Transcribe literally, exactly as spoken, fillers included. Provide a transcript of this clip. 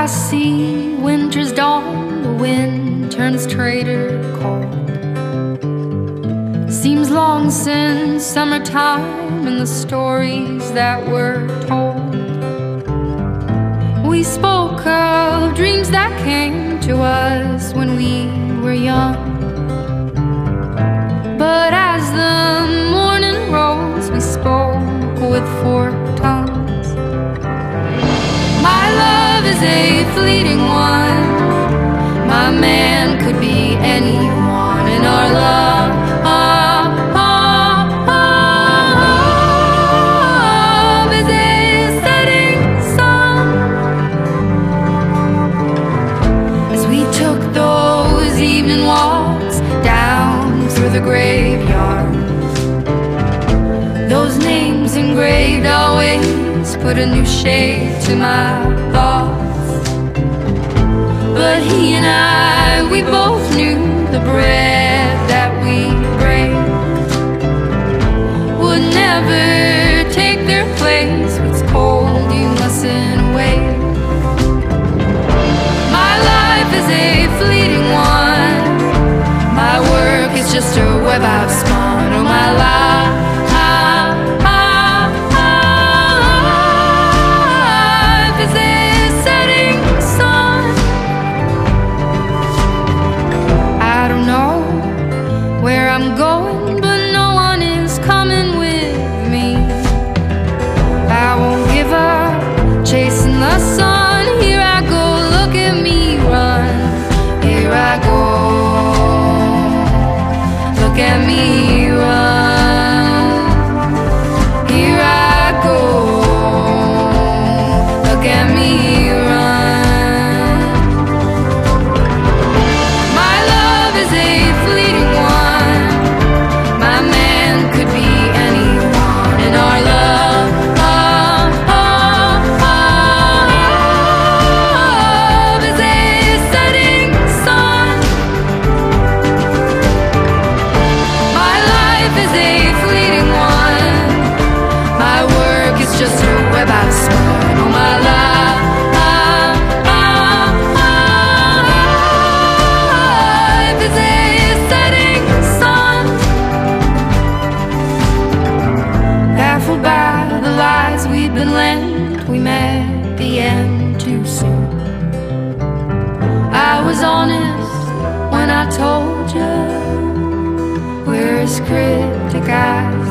I see winter's dawn, the wind turns traitor cold. Seems long since summertime and the stories that were told. We spoke of dreams that came to us when we were young, but as the morning rose, we spoke with forked tongues. My love is a fleeting one. My man could be anyone, and our love, ah, ah, ah, is a setting sun. As we took those evening walks down through the graveyard, those names engraved always put a new shade to my thoughts. But he and I, we both knew the bread that we break would never take their place. What's cold, you mustn't wait. My life is a fleeting one. My work is just a web I've spun. Oh, my life, I'm going, but no one is coming with me. I won't give up, chasing the sun. Here I go, look at me run. Here I go, look at me run. Here I go, look at me run. My love is a fleeting one. My man could be anyone, and our love, love, love, love is a setting sun. My life is a fleeting one. My work is just a web I've spun. Oh, my love, love, love, life is a setting sun. Baffled by the lies we'd been lent, we met the end too soon. I was honest when I told you we're as cryptic as